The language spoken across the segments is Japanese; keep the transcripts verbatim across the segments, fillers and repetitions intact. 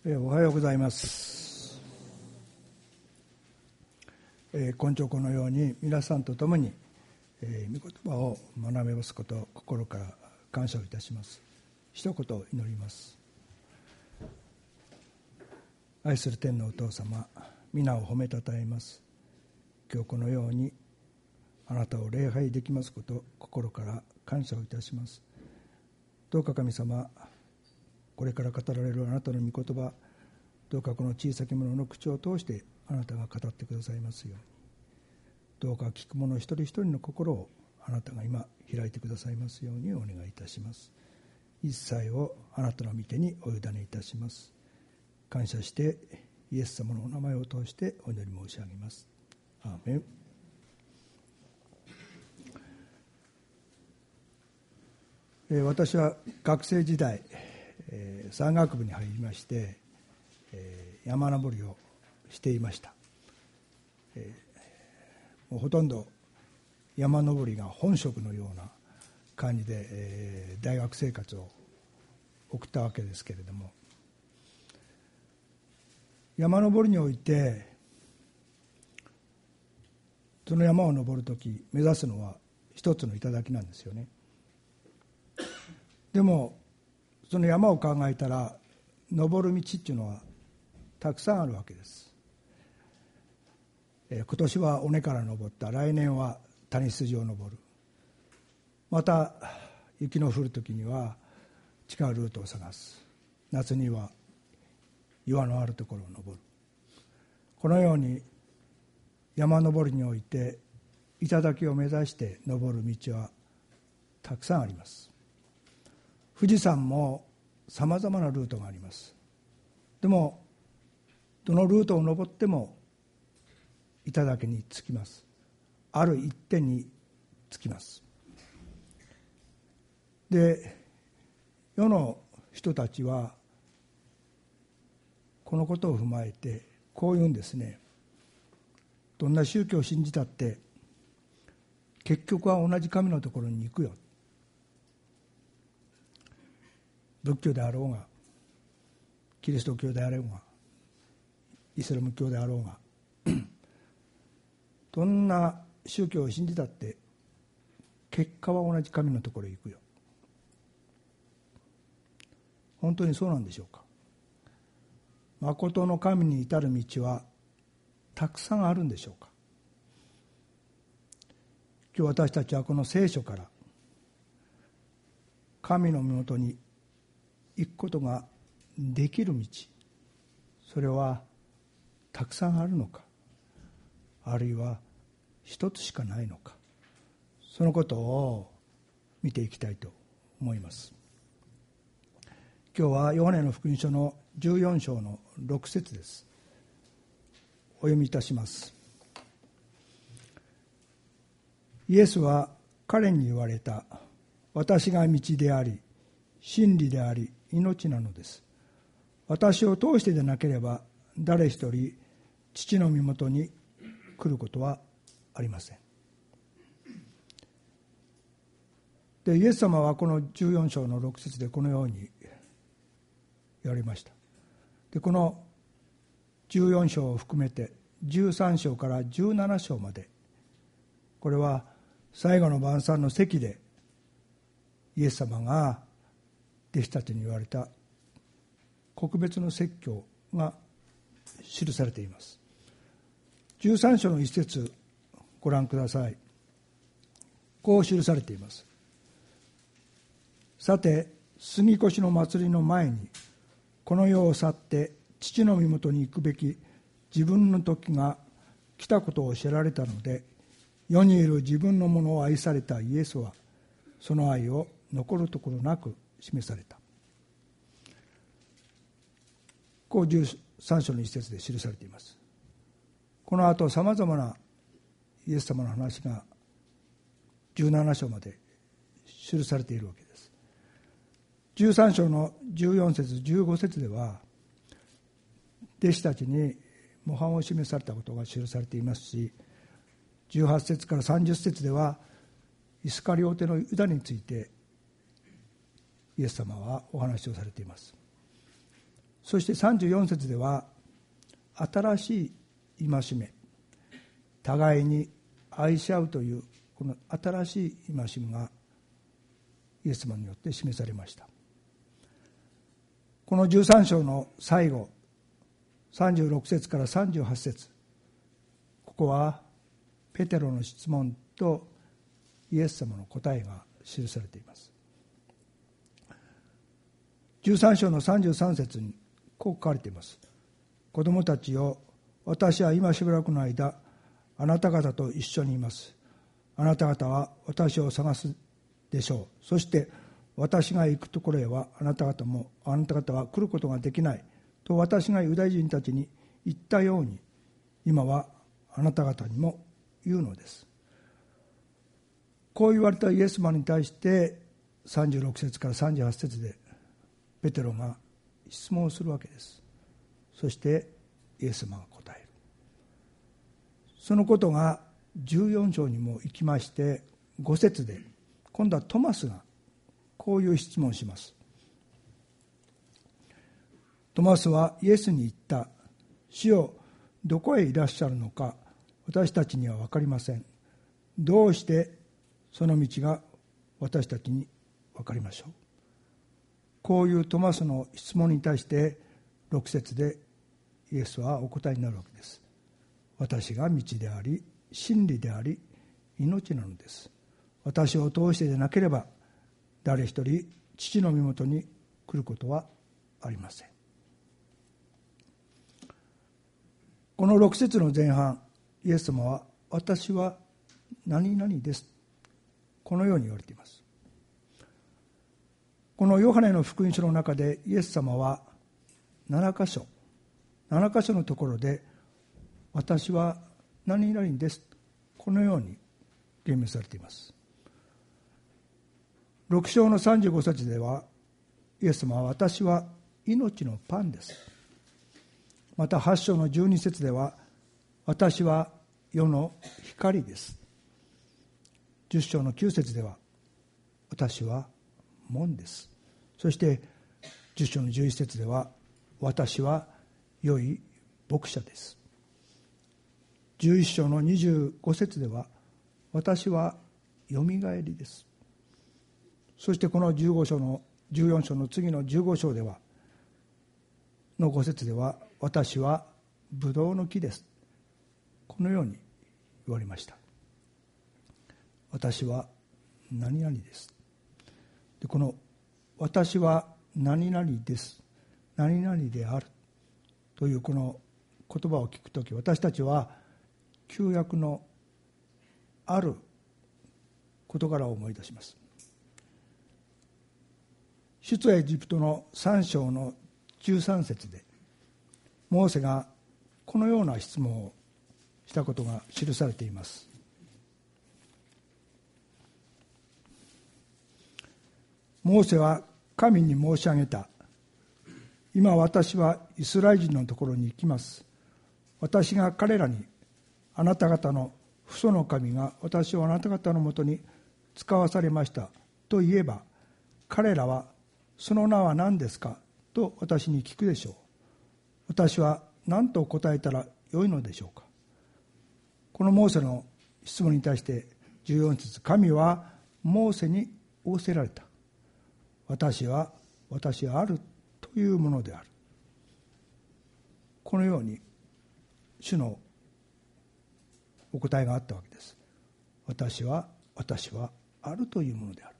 おはようございます。えー、今朝このように皆さんと共に、えー、御言葉を学べますことを心から感謝をいたします。一言祈ります。愛する天のお父様、皆を褒めたたえます。今日このようにあなたを礼拝できますことを心から感謝をいたします。どうか神様、これから語られるあなたの御言葉、どうかこの小さき者の口を通してあなたが語ってくださいますように、どうか聞く者一人一人の心をあなたが今開いてくださいますようにお願いいたします。一切をあなたの御手にお委ねいたします。感謝してイエス様のお名前を通してお祈り申し上げます。アーメン。えー、私は学生時代、えー、山岳部に入りまして、えー、山登りをしていました。えー、もうほとんど山登りが本職のような感じで、えー、大学生活を送ったわけですけれども、山登りにおいてその山を登るとき目指すのは一つの頂なんですよね。でもその山を考えたら登る道っていうのはたくさんあるわけです。えー、今年は尾根から登った、来年は谷筋を登る、また雪の降るときには違うルートを探す、夏には岩のあるところを登る。このように山登りにおいて頂を目指して登る道はたくさんあります。富士山もさまざまなルートがあります。でもどのルートを登っても頂に着きます。ある一点に着きます。で、世の人たちはこのことを踏まえてこう言うんですね。どんな宗教を信じたって結局は同じ神のところに行くよ。仏教であろうがキリスト教であろうがイスラム教であろうがどんな宗教を信じたって結果は同じ神のところへ行くよ。本当にそうなんでしょうか。誠の神に至る道はたくさんあるんでしょうか。今日私たちはこの聖書から神の身元に行くことができる道、それはたくさんあるのか、あるいは一つしかないのか、そのことを見ていきたいと思います。今日はヨハネの福音書のじゅうよん章のろく節です。お読みいたします。イエスは彼に言われた。私が道であり真理であり命なのです。私を通してでなければ誰一人父の身元に来ることはありません。で、イエス様はこのじゅうよん章のろく節でこのように言われました。で、このじゅうよん章を含めてじゅうさん章からじゅうなな章まで、これは最後の晩餐の席でイエス様が弟子たちに言われた告別の説教が記されています。じゅうさん章の一節ご覧ください。こう記されています。さて、杉越の祭りの前にこの世を去って父の身元に行くべき自分の時が来たことを知られたので、世にいる自分のものを愛されたイエスはその愛を残るところなく示された。こうじゅうさん章の一節で記されています。この後さまざまなイエス様の話がじゅうなな章まで記されているわけです。じゅうさん章のじゅうよん節じゅうご節では弟子たちに模範を示されたことが記されていますし、じゅうはち節からさんじゅう節ではイスカリオテのユダについてイエス様はお話をされています。 そしてさんじゅうよん節では新しい戒め、互いに愛し合うというこの新しい戒めがイエス様によって示されました。このじゅうさん章の最後、さんじゅうろく節からさんじゅうはち節、ここはペテロの質問とイエス様の答えが記されています。じゅうさん章のさんじゅうさん節にこう書かれています。子供たちよ、私は今しばらくの間あなた方と一緒にいます。あなた方は私を探すでしょう。そして私が行くところへはあなた方もあなた方は来ることができないと私がユダヤ人たちに言ったように、今はあなた方にも言うのです。こう言われたイエス様に対してさんじゅうろく節からさんじゅうはち節でペテロが質問をするわけです。そしてイエス様が答える。そのことがじゅうよん章にも行きまして、ご節で今度はトマスがこういう質問をします。トマスはイエスに言った。主よ、どこへいらっしゃるのか私たちには分かりません。どうしてその道が私たちに分かりましょう。こういうトマスの質問に対してろく節でイエスはお答えになるわけです。私が道であり真理であり命なのです。私を通してでなければ誰一人父の身元に来ることはありません。このろく節の前半、イエス様は私は何々です、このように言われています。このヨハネの福音書の中でイエス様はなな箇所なな箇所のところで私は何々です、このように言明されています。ろく章のさんじゅうご節ではイエス様は私は命のパンです。またはち章のじゅうに節では私は世の光です。じゅっ章のきゅう節では私は門です。そしてじゅっ章のじゅういち節では私は良い牧者です。じゅういち章のにじゅうご節では私はよみがえりです。そしてこのじゅうご章のじゅうよん章の次のじゅうご章ではのご節では私はブドウの木です、このように言われました。私は何々です。でこの私は何々です、何々であるというこの言葉を聞くとき、私たちは旧約のある事柄を思い出します。出エジプトのさん章のじゅうさん節でモーセがこのような質問をしたことが記されています。モーセは神に申し上げた。今私はイスラエル人のところに行きます。私が彼らにあなた方の父祖の神が私をあなた方のもとに使わされましたと言えば、彼らはその名は何ですかと私に聞くでしょう。私は何と答えたらよいのでしょうか。このモーセの質問に対してじゅうよん節、神はモーセに仰せられた。私は私あるというものである。このように主のお答えがあったわけです。私は私はあるというものである。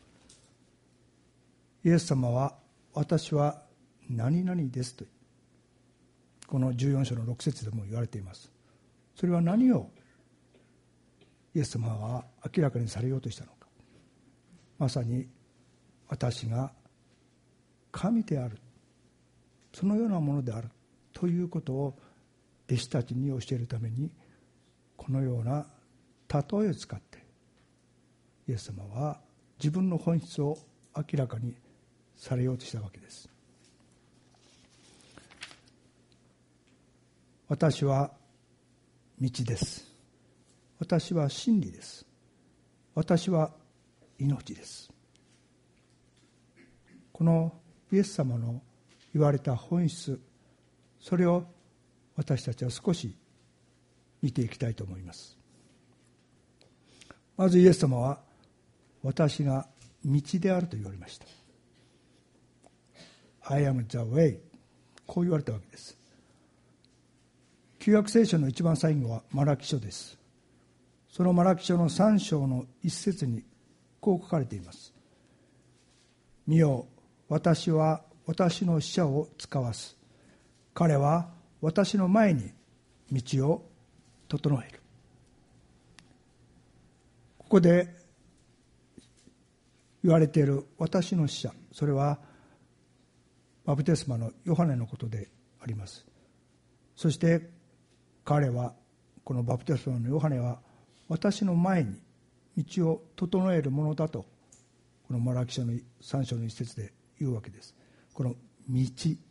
イエス様は私は何々ですとこのじゅうよん章のろく節でも言われています。それは何をイエス様は明らかにされようとしたのか。まさに私が神である、そのようなものであるということを弟子たちに教えるために、このような例えを使ってイエス様は自分の本質を明らかにされようとしたわけです。私は道です。私は真理です。私は命です。このイエス様の言われた本質、それを私たちは少し見ていきたいと思います。まずイエス様は、私が道であると言われました。I am the way。こう言われたわけです。旧約聖書の一番最後はマラキ書です。そのマラキ書のさん章の一節にこう書かれています。見よ、私は私の使者を使わす。彼は私の前に道を整える。ここで言われている私の使者、それはバプテスマのヨハネのことであります。そして彼は、このバプテスマのヨハネは私の前に道を整えるものだと、このマラキ書のさん章の一節で言うわけです。この道、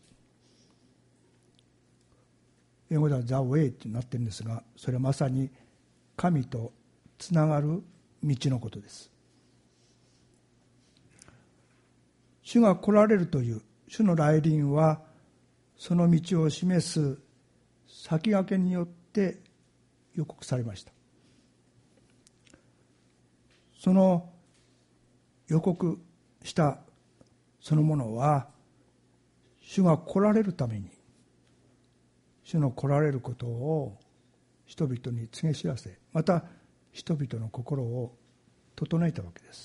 英語では The Way となっているんですが、それはまさに神とつながる道のことです。主が来られるという主の来臨は、その道を示す先駆けによって予告されました。その予告したそのものは、主が来られるために、主の来られることを人々に告げ知らせ、また人々の心を整えたわけです。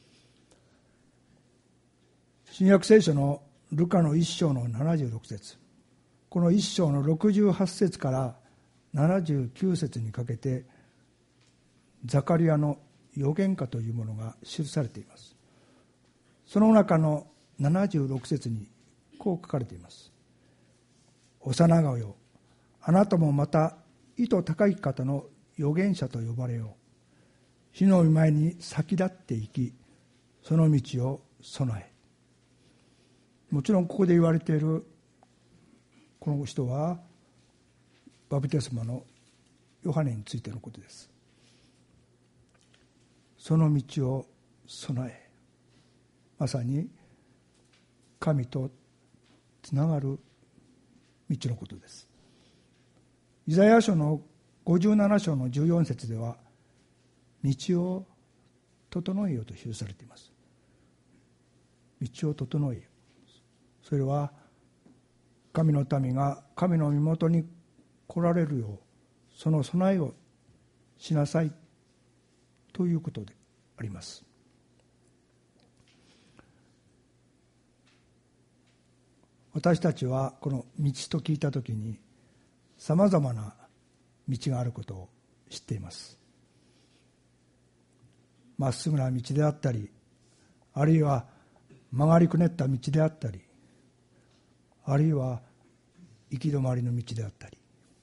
新約聖書のルカの一章のななじゅうろく節、この一章のろくじゅうはち節からななじゅうきゅう節にかけて、ザカリアの預言歌というものが記されています。その中のななじゅうろく節にこう書かれています。幼子よ、あなたもまた意図高い方の預言者と呼ばれよう。主の御前に先立っていき、その道を備え。もちろんここで言われているこの人はバプテスマのヨハネについてのことです。その道を備え、まさに神とつながる道のことです。イザヤ書のごじゅうなな章のじゅうよん節では、道を整えようと記されています。道を整えよう。それは神の民が神の身元に来られるよう、その備えをしなさいということであります。私たちはこの道と聞いたときに、さまざまな道があることを知っています。まっすぐな道であったり、あるいは曲がりくねった道であったり、あるいは行き止まりの道であったり、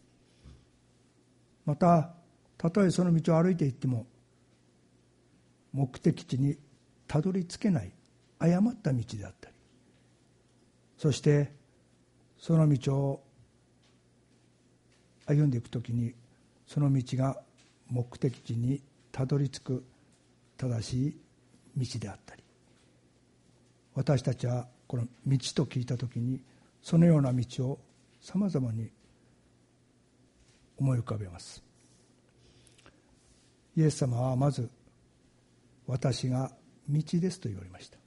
またたとえその道を歩いていっても目的地にたどり着けない誤った道であったり、そしてその道を歩んでいくときに、その道が目的地にたどり着く正しい道であったり、私たちはこの道と聞いたときに、そのような道をさまざまに思い浮かべます。イエス様はまず、私が道ですと言われました。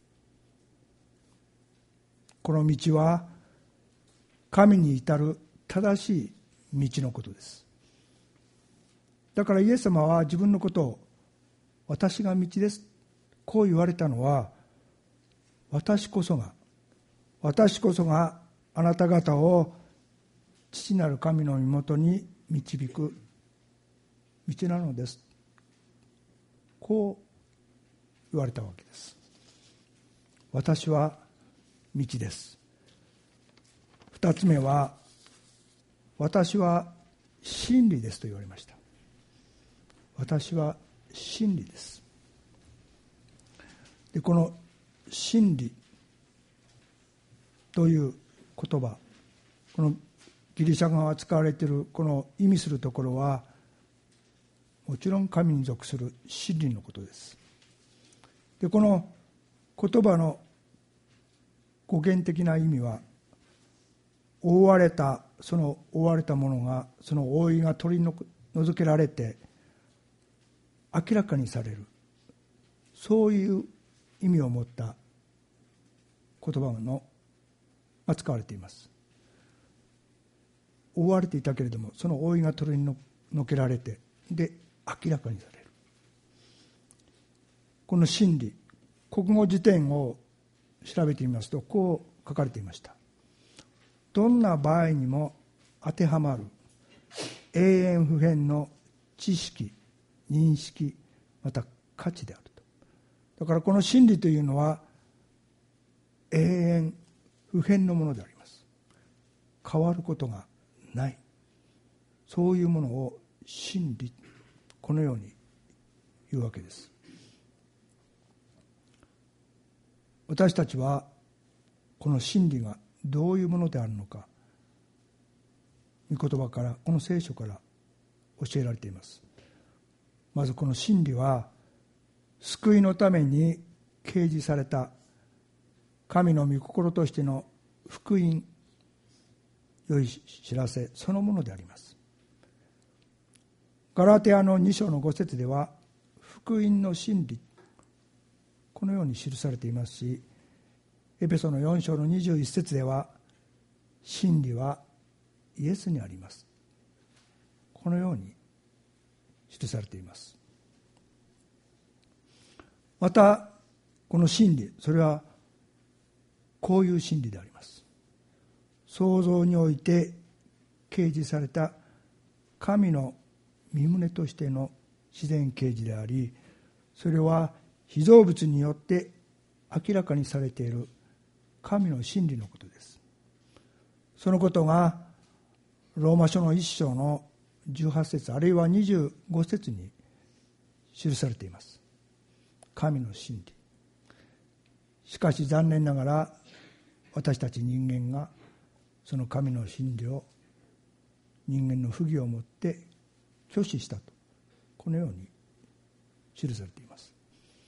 この道は神に至る正しい道のことです。だからイエス様は自分のことを、私が道です、こう言われたのは、私こそが私こそがあなた方を父なる神の身元に導く道なのです、こう言われたわけです。私は道です。二つ目は、私は真理ですと言われました。私は真理です。で、この真理という言葉、このギリシャ語が使われているこの意味するところは、もちろん神に属する真理のことです。で、この言葉の語源的な意味は、 覆われたその覆われたものがその覆いが取り除けられて明らかにされる、そういう意味を持った言葉のが使われています。覆われていたけれどもその覆いが取り除けられてで明らかにされる。この真理、国語辞典を調べてみますとこう書かれていました。どんな場合にも当てはまる永遠不変の知識、認識、また価値であると。だからこの真理というのは永遠不変のものであります。変わることがない、そういうものを真理、このように言うわけです。私たちはこの真理がどういうものであるのか、御言葉から、この聖書から教えられています。まずこの真理は救いのために掲示された神の御心としての福音、良い知らせそのものであります。ガラテヤのに章のご節では福音の真理、このように記されていますし、エペソのよん章のにじゅういち節では真理はイエスにあります、このように記されています。またこの真理、それはこういう真理であります。創造において掲示された神の御胸としての自然啓示であり、それは被造物によって明らかにされている神の真理のことです。そのことがローマ書のいち章のじゅうはち節あるいはにじゅうご節に記されています。神の真理。しかし残念ながら私たち人間がその神の真理を人間の不義をもって拒否したと、このように記されています。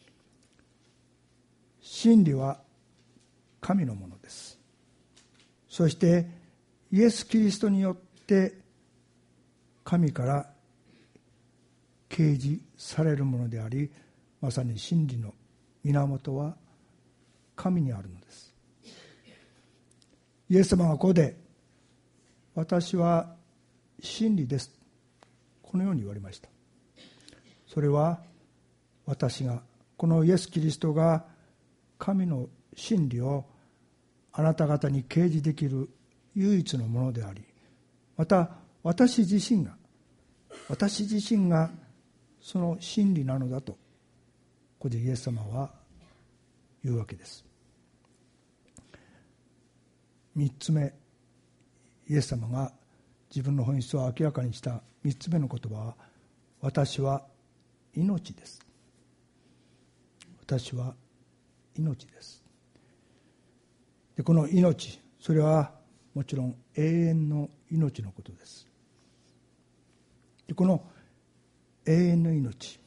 真理は神のものです。そしてイエス・キリストによって神から掲示されるものであり、まさに真理の源は神にあるのです。イエス様がここで私は真理です、このように言われました。それは私が、このイエス・キリストが神の真理をあなた方に掲示できる唯一のものであり、また私自身が私自身がその真理なのだと、ここでイエス様は言うわけです。三つ目、イエス様が自分の本質を明らかにした三つ目の言葉は、私は命です。私は命です。でこの命、それはもちろん永遠の命のことです。でこの永遠の命、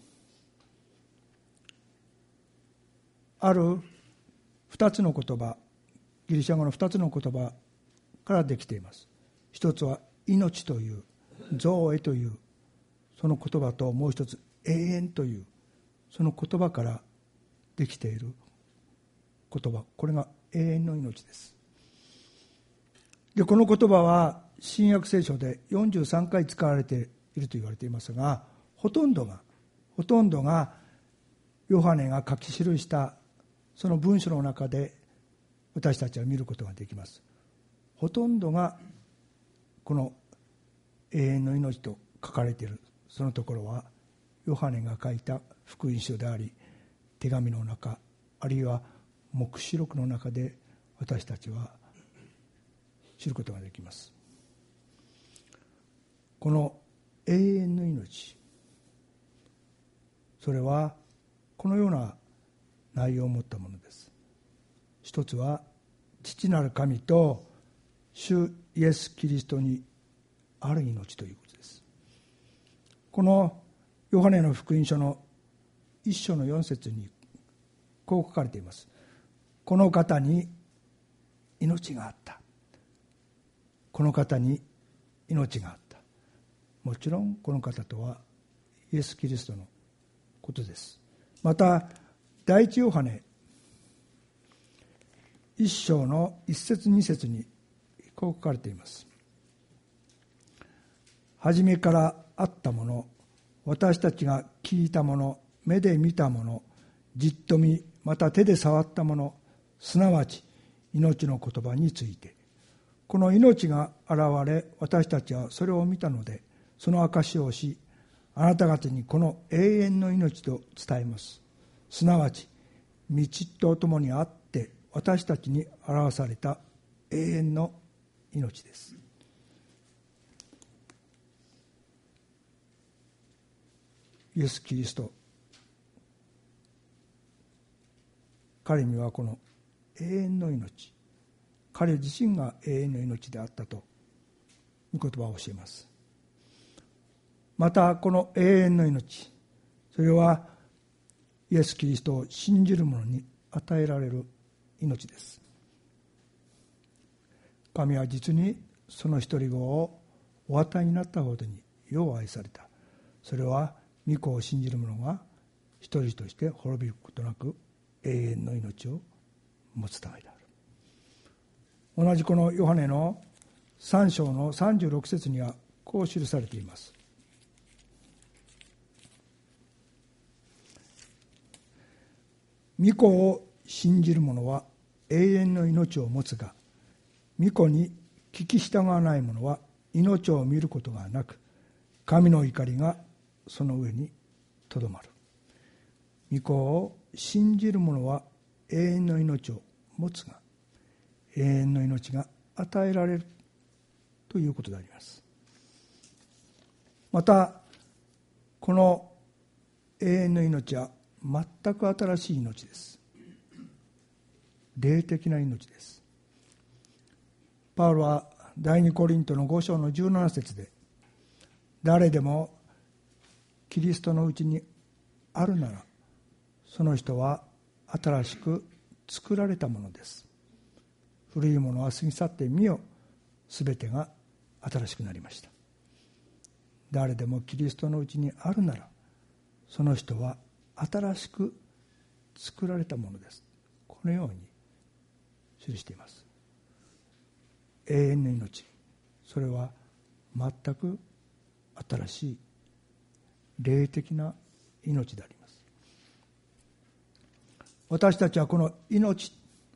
ある二つの言葉、ギリシャ語の二つの言葉からできています。一つは命という、ゾーエというその言葉と、もう一つ永遠というその言葉からできている言葉、これが永遠の命です。でこの言葉は新約聖書でよんじゅうさんかい使われていると言われていますが、ほとんどがほとんどがヨハネが書き記したその文章の中で私たちは見ることができます。ほとんどがこの永遠の命と書かれているそのところはヨハネが書いた福音書であり、手紙の中、あるいは黙示録の中で私たちは知ることができます。この永遠の命、それはこのような内容を持ったものです。一つは父なる神と主イエス・キリストにある命ということです。このヨハネの福音書の一章の四節にこう書かれています。この方に命があった。 この方に命があった。もちろんこの方とはイエス・キリストのことです。また第一ヨハネ一章の一節二節にこう書かれています。初めからあったもの、私たちが聞いたもの、目で見たもの、じっと見、また手で触ったもの、すなわち命の言葉について、この命が現れ、私たちはそれを見たので、その証しをし、あなた方にこの永遠の命と伝えます。すなわち道とともにあって私たちに表された永遠の命です。イエス・キリスト、彼にはこの永遠の命、彼自身が永遠の命であったと御言葉を教えます。またこの永遠の命、それはイエス・キリストを信じる者に与えられる命です。神は実にその一人子をお与えになったほどに世を愛された。それは御子を信じる者が一人として滅びることなく永遠の命を持つためである。同じこのヨハネのさん章のさんじゅうろく節にはこう記されています。御子を信じる者は永遠の命を持つが、御子に聞き従わない者は命を見ることがなく、神の怒りがその上にとどまる。御子を信じる者は永遠の命を持つが、永遠の命が与えられるということであります。またこの永遠の命は全く新しい命です。霊的な命です。パウロは第二コリントのご章のじゅうなな節で、誰でもキリストのうちにあるなら、その人は新しく作られたものです。古いものは過ぎ去ってみよ、すべてが新しくなりました。誰でもキリストのうちにあるなら、その人は新しく作られたものです。このように記しています。永遠の命、それは全く新しい霊的な命であります。私たちはこの命、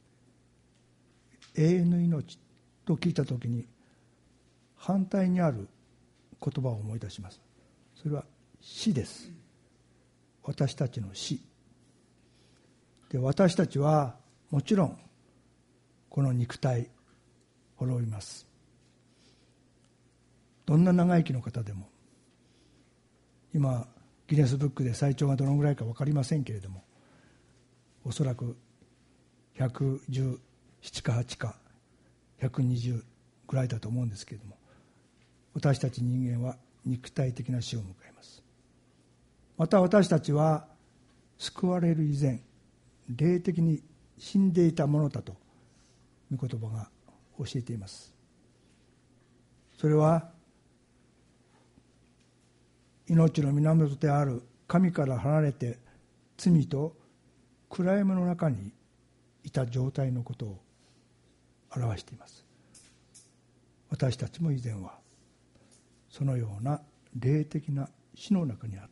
永遠の命と聞いたときに反対にある言葉を思い出します。それは死です。私たちの死で、私たちはもちろんこの肉体滅びます。どんな長生きの方でも、今ギネスブックで最長がどのぐらいか分かりませんけれども、おそらくひゃくじゅうななかはちかひゃくにじゅうぐらいだと思うんですけれども、私たち人間は肉体的な死を迎えます。また私たちは救われる以前、霊的に死んでいたものだと御言葉が教えています。それは命の源である神から離れて罪と暗闇の中にいた状態のことを表しています。私たちも以前はそのような霊的な死の中にある。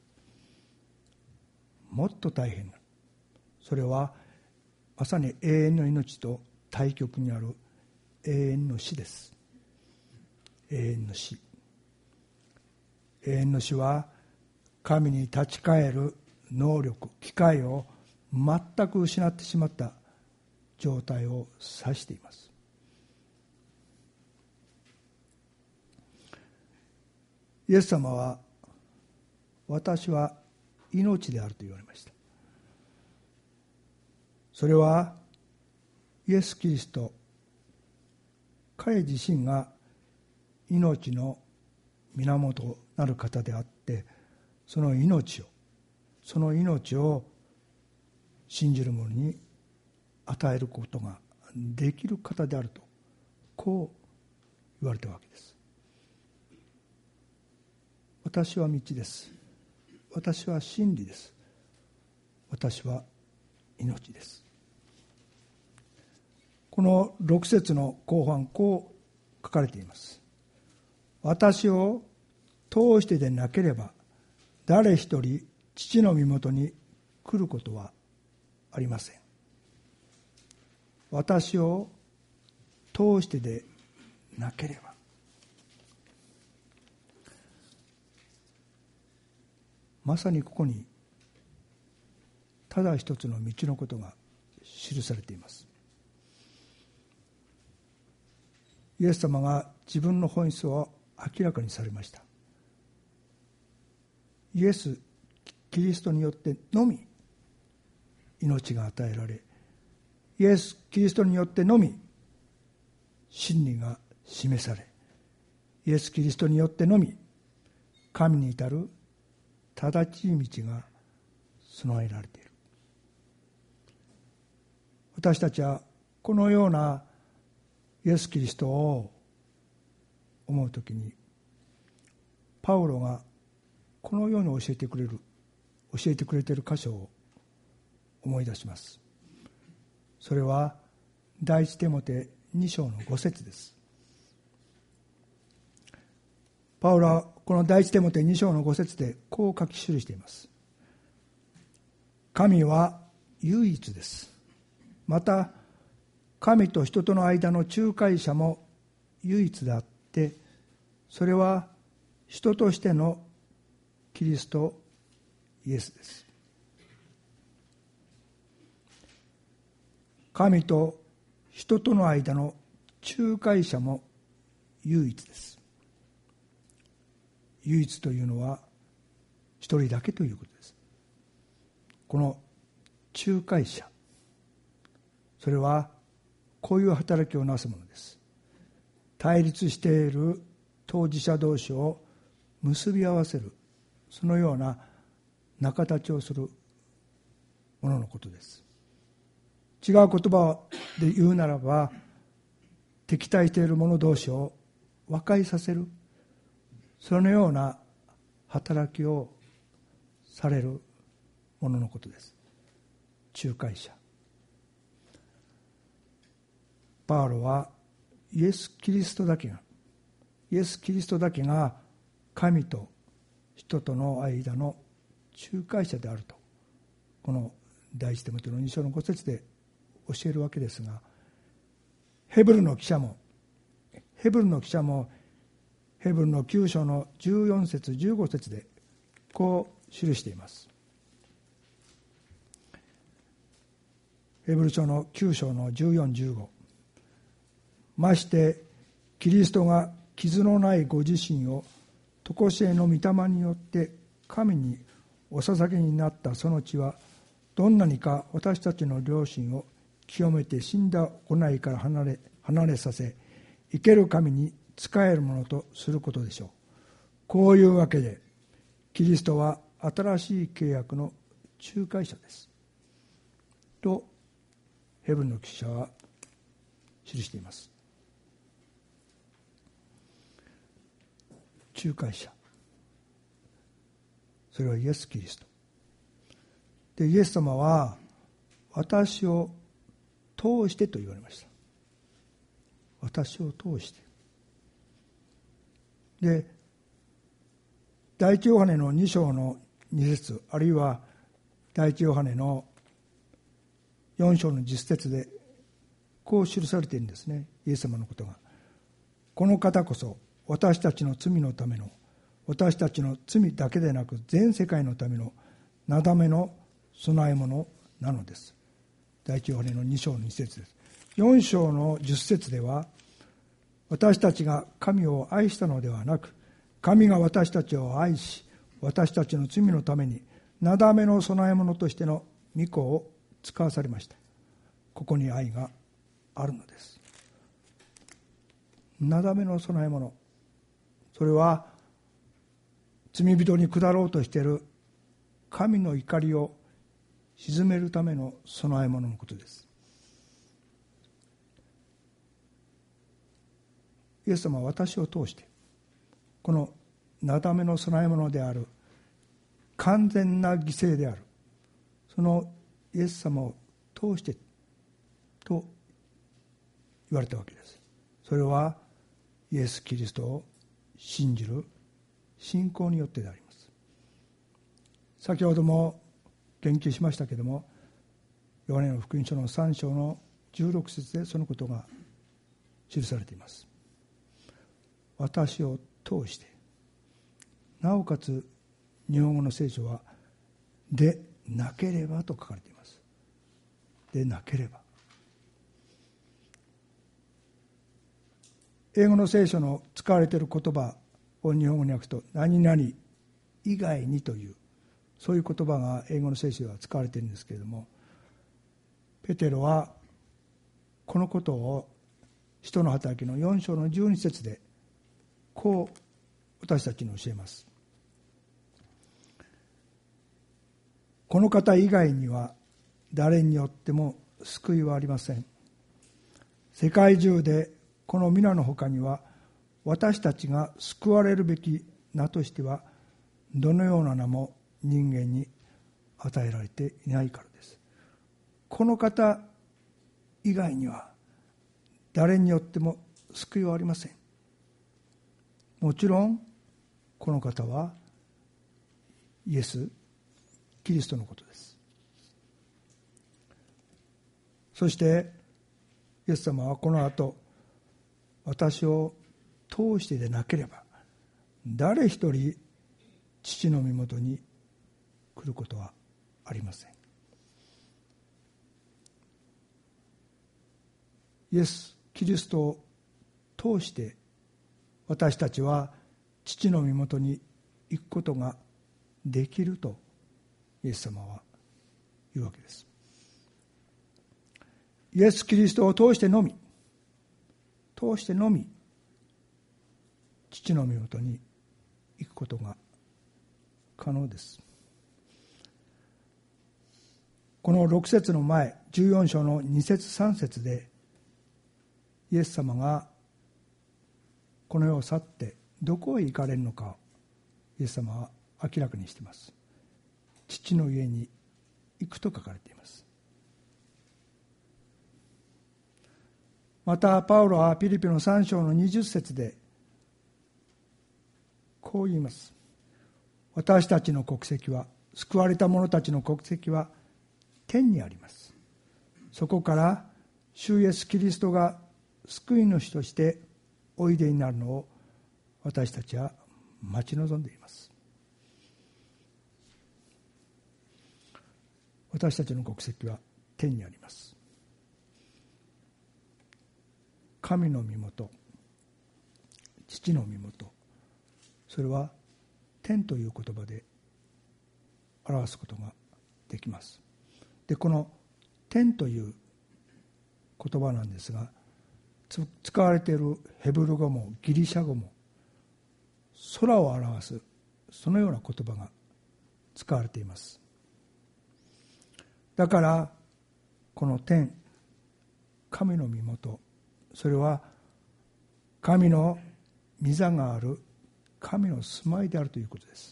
もっと大変な、それはまさに永遠の命と対極にある永遠の死です。永遠の死。永遠の死は神に立ち返る能力、機会を全く失ってしまった状態を指しています。イエス様は、私は命であると言われました。それはイエス・キリスト、彼自身が命の源なる方であって、その命をその命を信じる者に与えることができる方であると、こう言われたわけです。私は道です。私は真理です。私は命です。このろく節の後半、こう書かれています。私を通してでなければ誰一人父の身元に来ることはありません。私を通してでなければ。まさにここにただ一つの道のことが記されています。イエス様が自分の本質を明らかにされました。イエス・キリストによってのみ命が与えられ、イエス・キリストによってのみ真理が示され、イエス・キリストによってのみ神に至る正しい道が備えられている。私たちはこのようなイエス・キリストを思うときに、パウロがこのように教えてくれる教えてくれている箇所を思い出します。それは第一テモテに章のご節です。パウロはこの第一テモテに章のご節でこう書き記しています。神は唯一です。また神と人との間の仲介者も唯一であって、それは人としてのキリストイエスです。神と人との間の仲介者も唯一です。唯一というのは一人だけということです。この仲介者、それはこういう働きをなすものです。対立している当事者同士を結び合わせる、そのような仲立ちをするもののことです。違う言葉で言うならば、敵対している者同士を和解させる、そのような働きをされるもののことです。仲介者。パウロはイエス・キリストだけがイエス・キリストだけが神と人との間の仲介者であると、この第一テモテのに章のご節で教えるわけですが、ヘブルの記者もヘブルの記者もヘブルのきゅう章のじゅうよん節じゅうご節でこう記しています。ヘブル書のきゅう章のじゅうよん、じゅうご。ましてキリストが傷のないご自身を常しえの御霊によって神にお捧げになったその血は、どんなにか私たちの良心を清めて死んだ行いから離れ離れさせ、生ける神に仕えるものとすることでしょう。こういうわけでキリストは新しい契約の仲介者ですとヘブルの記者は記しています。仲介者、それはイエス・キリストで、イエス様は私を通してと言われました。私を通してで、第一ヨハネのに章のに節、あるいは第一ヨハネのよん章のじゅっ節でこう記されているんですね。イエス様のことが、この方こそ私たちの罪のための、私たちの罪だけでなく全世界のためのなだめの備え物なのです。第一ヨハネのに章のに節です。よん章のじゅっ節では、私たちが神を愛したのではなく、神が私たちを愛し、私たちの罪のためになだめの備え物としての御子を使わされました。ここに愛があるのです。なだめの備え物、それは罪人に下ろうとしている神の怒りを鎮めるための備え物のことです。 イエス様は私を通してこのなだめの供え物である完全な犠牲であるそのイエス様を通してと言われたわけです。それはイエス・キリストを信じる信仰によってであります。先ほども言及しましたけれども、ヨハネの福音書のさん章のじゅうろく節でそのことが記されています。私を通して、なおかつ日本語の聖書はでなければと書かれています。でなければ。英語の聖書の使われている言葉を日本語に訳すと何々以外にというそういう言葉が英語の聖書では使われているんですけれども、ペテロはこのことを使徒の働きのよん章のじゅうに節でこう私たちに教えます。この方以外には誰によっても救いはありません。世界中でこの皆のほかには私たちが救われるべき名としてはどのような名も人間に与えられていないからです。この方以外には誰によっても救いはありません。もちろんこの方はイエス・キリストのことです。そしてイエス様はこの後、私を通してでなければ誰一人父の身元に来ることはありません。イエス・キリストを通して私たちは父の身元に行くことができるとイエス様は言うわけです。イエス・キリストを通してのみ通してのみ父の身元に行くことが可能です。このろく節の前じゅうよん章のに節さん節でイエス様がこの世を去ってどこへ行かれるのかをイエス様は明らかにしています。父の家に行くと書かれています。またパウロはピリピのさん章のにじゅう節でこう言います。私たちの国籍は、救われた者たちの国籍は天にあります。そこから主イエスキリストが救い主としておいでになるのを私たちは待ち望んでいます。私たちの国籍は天にあります。神の身元、父の身元、それは天という言葉で表すことができます。で、この天という言葉なんですが、使われているヘブル語もギリシャ語も空を表すそのような言葉が使われています。だからこの天、神の身元、それは神の御座がある神の住まいであるということです。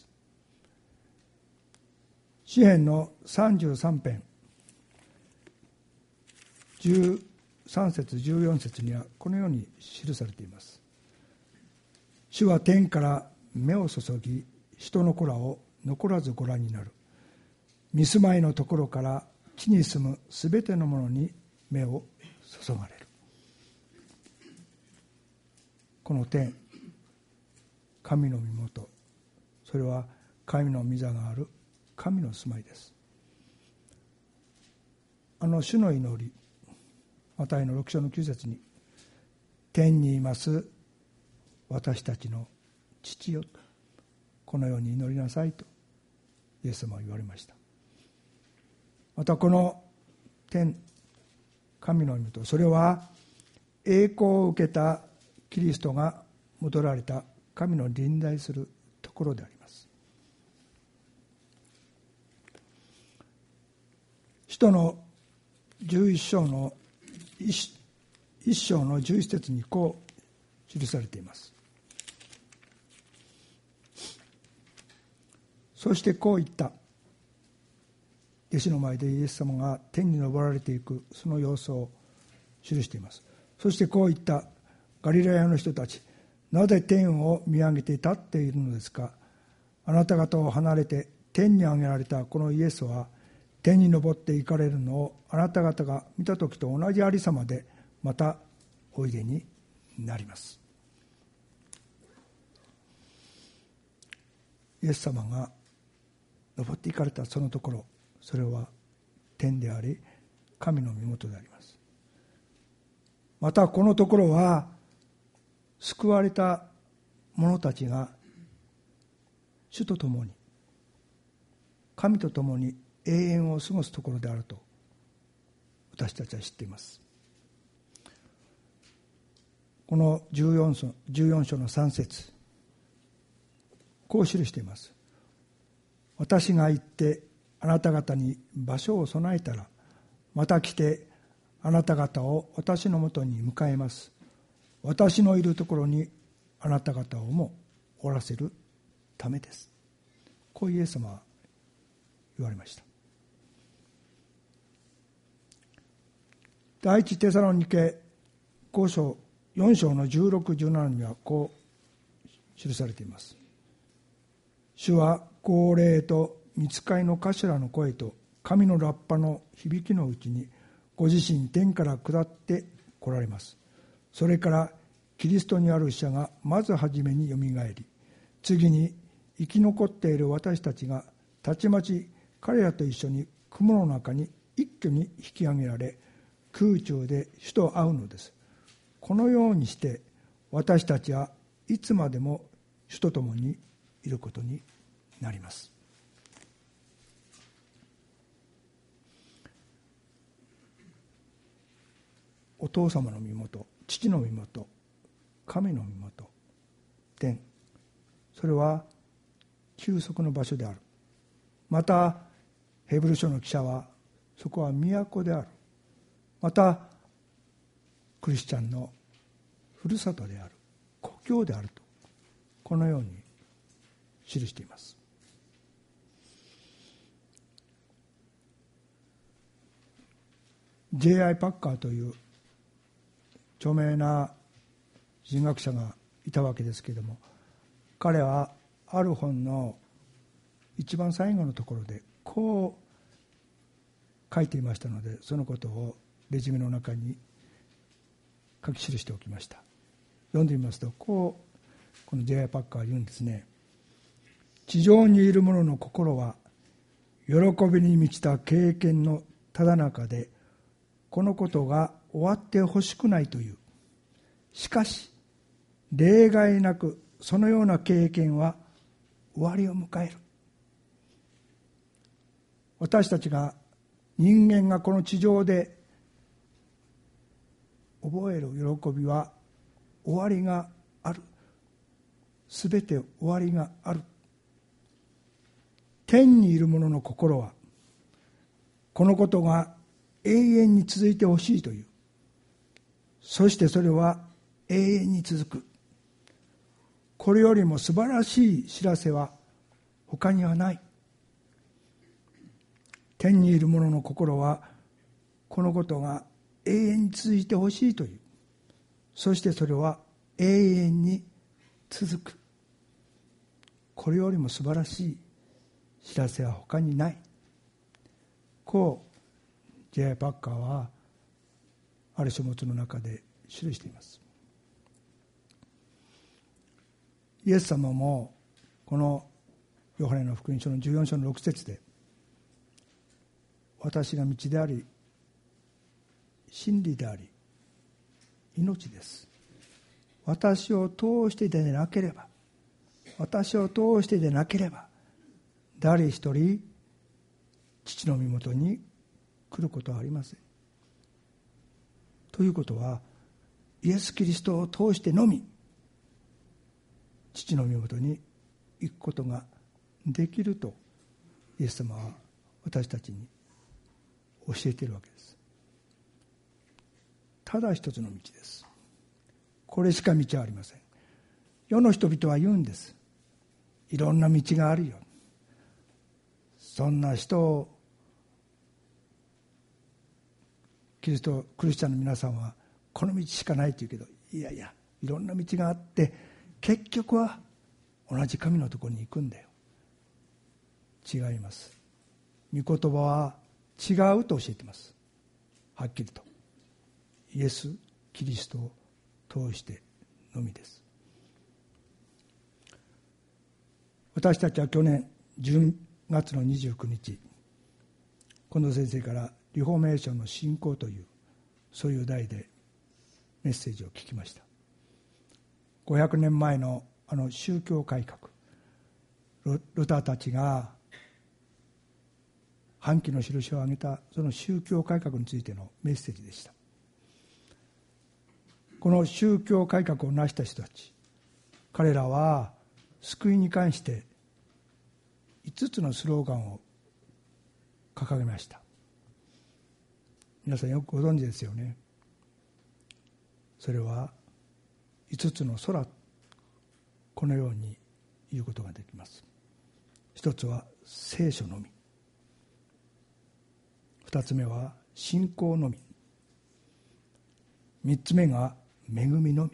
詩編のさんじゅうさん編じゅうさん節じゅうよん節にはこのように記されています。主は天から目を注ぎ、人の子らを残らずご覧になる。御住まいのところから地に住むすべてのものに目を注がれる。この天、神の身元、それは神の御座がある神の住まいです。あの主の祈り、マタイのろく章のきゅう節に、天にいます私たちの父よ、このように祈りなさいとイエス様は言われました。またこの天、神の身元、それは栄光を受けたキリストが戻られた神の臨在するところであります。使徒のじゅういち章の一章のじゅういち節にこう記されています。そしてこう言った。弟子の前でイエス様が天に昇られていくその様子を記しています。そしてこう言った。ガリラヤの人たち、なぜ天を見上げて立っているのですか。あなた方を離れて天に上げられたこのイエスは、天に昇って行かれるのをあなた方が見たときと同じありさまでまたおいでになります。イエス様が昇って行かれたそのところ、それは天であり神の身元であります。またこのところは救われた者たちが主と共に神と共に永遠を過ごすところであると私たちは知っています。このじゅうよん章、じゅうよん章のさん節、こう記しています。私が行ってあなた方に場所を備えたら、また来てあなた方を私のもとに迎えます。私のいるところにあなた方をもおらせるためです。こうイエス様は言われました。第一テサロニケご章よん章のじゅうろく、じゅうななにはこう記されています。主は号令と御使いの頭の声と神のラッパの響きのうちにご自身天から下って来られます。それからキリストにある死者がまずはじめによみがえり、次に生き残っている私たちがたちまち彼らと一緒に雲の中に一挙に引き上げられ、空中で主と会うのです。このようにして私たちはいつまでも主と共にいることになります。お父様の身元、父の身元、神の身元、天、それは休息の場所である。またヘブル書の記者はそこは都である。またクリスチャンのふるさとである、故郷であると、このように記しています。ジェイアイ パッカーという著名な人学者がいたわけですけれども、彼はある本の一番最後のところでこう書いていましたので、そのことをレジュメの中に書き記しておきました。読んでみますと、こうこの ジェイアイ パッカーは言うんですね。地上にいる者の心は喜びに満ちた経験のただ中で、このことが終わってほしくないという。しかし例外なくそのような経験は終わりを迎える。私たちが、人間がこの地上で覚える喜びは終わりがある。すべて終わりがある。天にいる者の心はこのことが永遠に続いてほしいという。そしてそれは永遠に続く。これよりも素晴らしい知らせは他にはない。天にいる者の心はこのことが永遠に続いてほしいという。そしてそれは永遠に続く。これよりも素晴らしい知らせは他にない。こう ジェイアイ パッカーはある書物の中で記しています。イエス様もこのヨハネの福音書のじゅうよん章のろく節で、私が道であり真理であり命です。私を通してでなければ私を通してでなければ誰一人父の身元に来ることはありません。ということは、イエス・キリストを通してのみ父の身元に行くことができるとイエス様は私たちに教えているわけです。ただ一つの道です。 これしか道はありません。世の人々は言うんです。いろんな道があるよ。そんな人をキリストクリスチャンの皆さんはこの道しかないと言うけど、いやいや、いろんな道があって結局は同じ神のところに行くんだよ。違います。御言葉は違うと教えています。はっきりとイエス・キリストを通してのみです。私たちは去年じゅうがつのにじゅうくにち、近藤先生からリフォーメーションの進行というそういう題でメッセージを聞きました。ごひゃくねんまえのあの宗教改革、ルターたちが反旗の印を挙げたその宗教改革についてのメッセージでした。この宗教改革を成した人たち、彼らは救いに関していつつのスローガンを掲げました。皆さんよくご存知ですよね。それはいつつの空、このように言うことができます。一つは聖書のみ、二つ目は信仰のみ、三つ目が恵みのみ、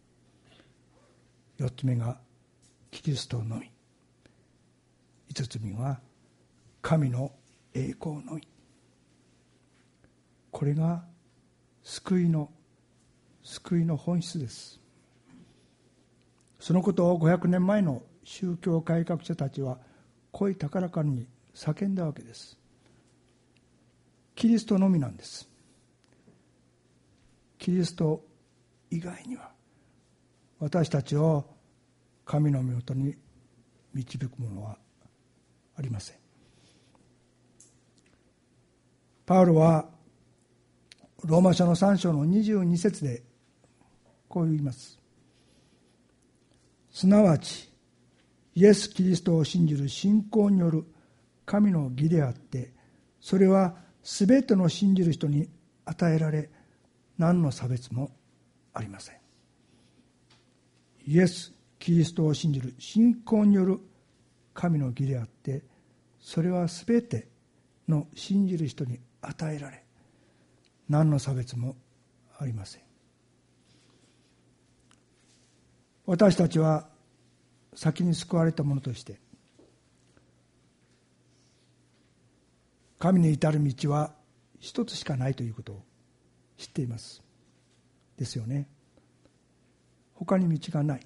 四つ目がキリストのみ、五つ目が神の栄光のみ。これが救いの救いの本質です。そのことをごひゃくねんまえの宗教改革者たちは声高らかに叫んだわけです。キリストのみなんです。キリスト以外には私たちを神の御元に導くものはありません。パウロはローマ書のさん章のにじゅうに節でこう言います。すなわちイエス・キリストを信じる信仰による神の義であって、それはすべての信じる人に与えられ、何の差別もありません。イエス・キリストを信じる信仰による神の義であって、それはすべての信じる人に与えられ、何の差別もありません。私たちは先に救われたものとして、神に至る道は一つしかないということを知っています。ですよね。他に道がない。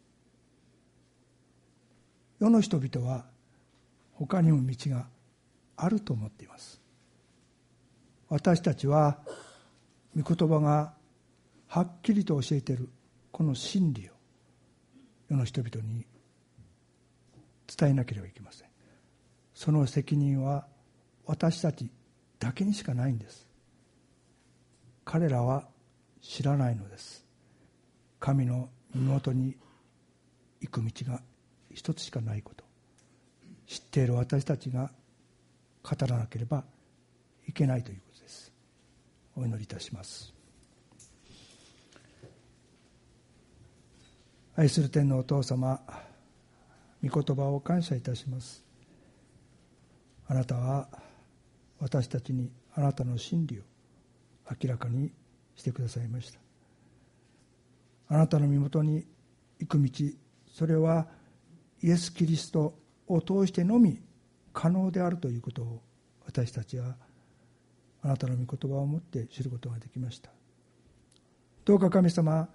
世の人々は他にも道があると思っています。私たちは御言葉がはっきりと教えているこの真理を世の人々に伝えなければいけません。その責任は私たちだけにしかないんです。彼らは知らないのです。神の身元に行く道が一つしかないこと、知っている私たちが語らなければいけないということです。お祈りいたします。愛する天のお父様、御言葉を感謝いたします。あなたは私たちにあなたの真理を明らかにしてくださいました。あなたの身元に行く道、それはイエス・キリストを通してのみ可能であるということを私たちはあなたの御言葉をもって知ることができました。どうか神様、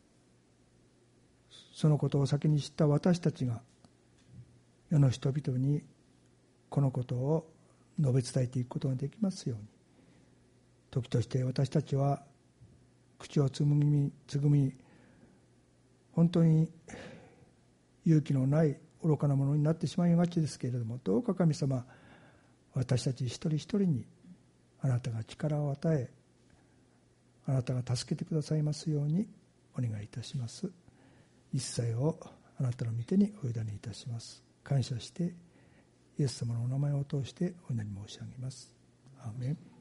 そのことを先に知った私たちが世の人々にこのことを述べ伝えていくことができますように、時として私たちは口をつぐみつぐみ本当に勇気のない愚かなものになってしまいがちですけれども、どうか神様、私たち一人一人にあなたが力を与え、あなたが助けてくださいますようにお願いいたします。一切をあなたの御手にお委ねいたします。感謝してイエス様のお名前を通してお祈り申し上げます。アーメン。